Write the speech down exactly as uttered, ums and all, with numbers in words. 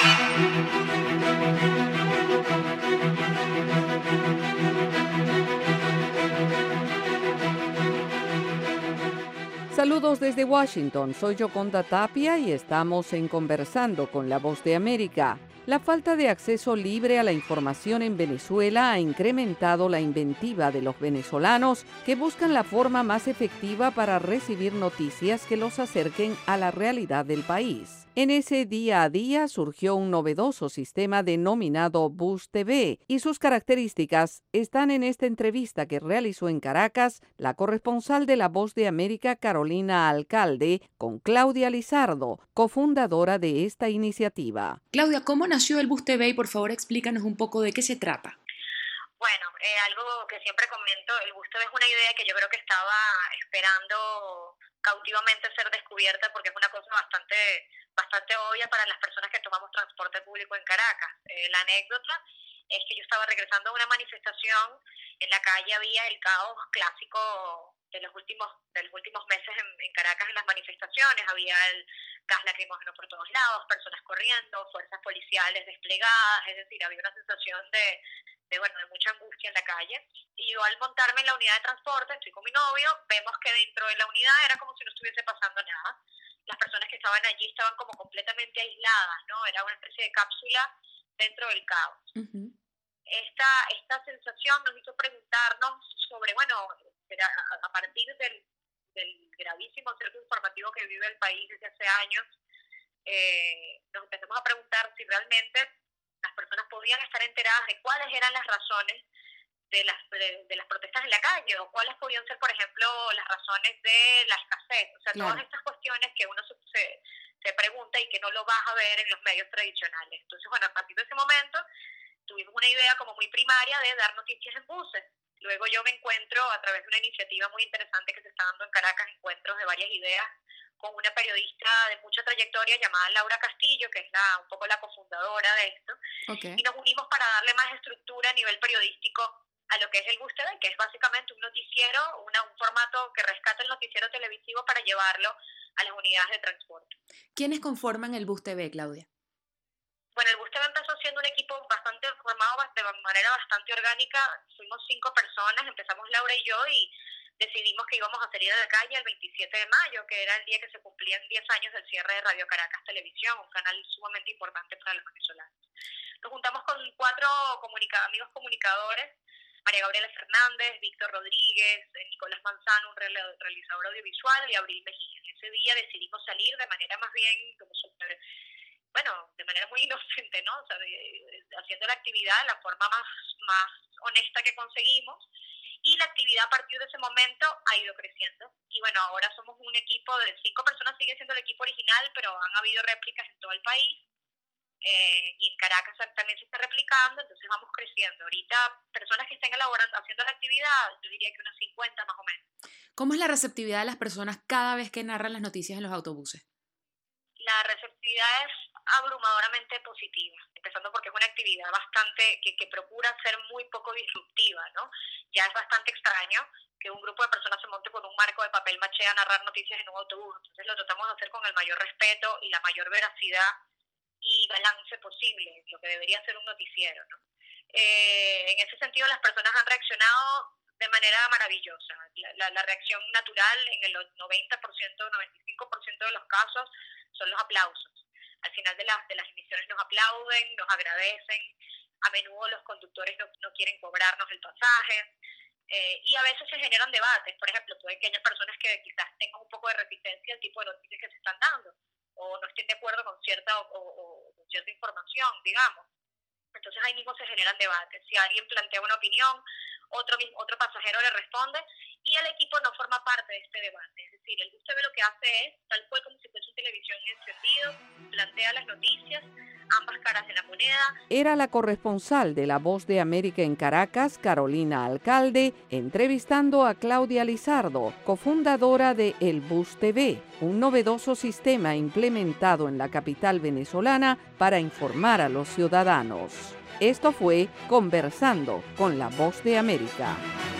Saludos desde Washington, soy Yoconda Tapia y estamos en Conversando con la Voz de América. La falta de acceso libre a la información en Venezuela ha incrementado la inventiva de los venezolanos que buscan la forma más efectiva para recibir noticias que los acerquen a la realidad del país. En ese día a día surgió un novedoso sistema denominado Bus T V y sus características están en esta entrevista que realizó en Caracas la corresponsal de La Voz de América, Carolina Alcalde, con Claudia Lizardo, cofundadora de esta iniciativa. Claudia, ¿cómo nació el Bus T V? Y por favor explícanos un poco de qué se trata. Bueno, eh, algo que siempre comento, el Bus T V es una idea que yo creo que estaba esperando cautivamente ser descubierta porque es una cosa bastante bastante obvia para las personas que tomamos transporte público en Caracas. Eh, la anécdota es que yo estaba regresando a una manifestación, en la calle había el caos clásico de los últimos de los últimos meses en, en Caracas en las manifestaciones, había el gas lacrimógeno por todos lados, personas corriendo, fuerzas policiales desplegadas, es decir, había una sensación de, de bueno, de mucha angustia en la calle. Y yo al montarme en la unidad de transporte, estoy con mi novio, vemos que dentro de la unidad era como si no estuviese pasando nada. Las personas que estaban allí estaban como completamente aisladas, ¿no? Era una especie de cápsula dentro del caos. Uh-huh. Esta, esta sensación nos hizo preguntarnos sobre, bueno, a partir del, del gravísimo cerco informativo que vive el país desde hace años, eh, nos empezamos a preguntar si realmente las personas podían estar enteradas de cuáles eran las razones de las de, de las protestas en la calle, o cuáles podían ser, por ejemplo, las razones de la escasez, o sea, claro, todas estas cuestiones que uno se, se, se pregunta y que no lo vas a ver en los medios tradicionales. Entonces, bueno, a partir de ese momento tuvimos una idea como muy primaria de dar noticias en buses. Luego yo me encuentro, a través de una iniciativa muy interesante que se está dando en Caracas, encuentros de varias ideas, con una periodista de mucha trayectoria llamada Laura Castillo, que es la, un poco la cofundadora de esto, okay. Y nos unimos para darle más estructura a nivel periodístico a lo que es el Bus T V, que es básicamente un noticiero, una, un formato que rescata el noticiero televisivo para llevarlo a las unidades de transporte. ¿Quiénes conforman el Bus T V, Claudia? Bueno, el Bus T V empezó siendo un equipo bastante formado de manera bastante orgánica. Fuimos cinco personas, empezamos Laura y yo, y decidimos que íbamos a salir a la calle el veintisiete de mayo, que era el día que se cumplían diez años del cierre de Radio Caracas Televisión, un canal sumamente importante para los venezolanos. Nos juntamos con cuatro comunica- amigos comunicadores, María Gabriela Fernández, Víctor Rodríguez, Nicolás Manzano, un realizador audiovisual, y Abril Mejía. Ese día decidimos salir de manera más bien como super, bueno, de manera muy inocente, ¿no? O sea, de, de, haciendo la actividad de la forma más, más honesta que conseguimos, y la actividad a partir de ese momento ha ido creciendo. Y bueno, ahora somos un equipo de cinco personas, sigue siendo el equipo original, pero han habido réplicas en todo el país. Eh, y en Caracas también se está replicando, entonces vamos creciendo. Ahorita, personas que estén elaborando, haciendo la actividad, yo diría que unas cincuenta más o menos. ¿Cómo es la receptividad de las personas cada vez que narran las noticias en los autobuses? La receptividad es abrumadoramente positiva, empezando porque es una actividad bastante que, que procura ser muy poco disruptiva, ¿no? Ya es bastante extraño que un grupo de personas se monte con un marco de papel maché a narrar noticias en un autobús, entonces lo tratamos de hacer con el mayor respeto y la mayor veracidad y balance posible, lo que debería ser un noticiero, ¿no? Eh, en ese sentido, las personas han reaccionado de manera maravillosa. La, la, la reacción natural en el noventa por ciento, noventa y cinco por ciento de los casos son los aplausos. Al final de las, de las emisiones nos aplauden, nos agradecen. A menudo los conductores no, no quieren cobrarnos el pasaje. Eh, y a veces se generan debates. Por ejemplo, puede que haya personas que quizás tengan un poco de resistencia al tipo de noticias que se están dando, o no estén de acuerdo con cierta o, o, o con cierta información, digamos. Entonces ahí mismo se generan debates. Si alguien plantea una opinión, otro otro pasajero le responde, y el equipo no forma parte de este debate. Es decir, el Bus T V lo que hace es, tal cual como si fuese televisión encendido, plantea las noticias, ambas caras de la moneda. Era la corresponsal de La Voz de América en Caracas, Carolina Alcalde, entrevistando a Claudia Lizardo, cofundadora de El Bus T V, un novedoso sistema implementado en la capital venezolana para informar a los ciudadanos. Esto fue Conversando con La Voz de América.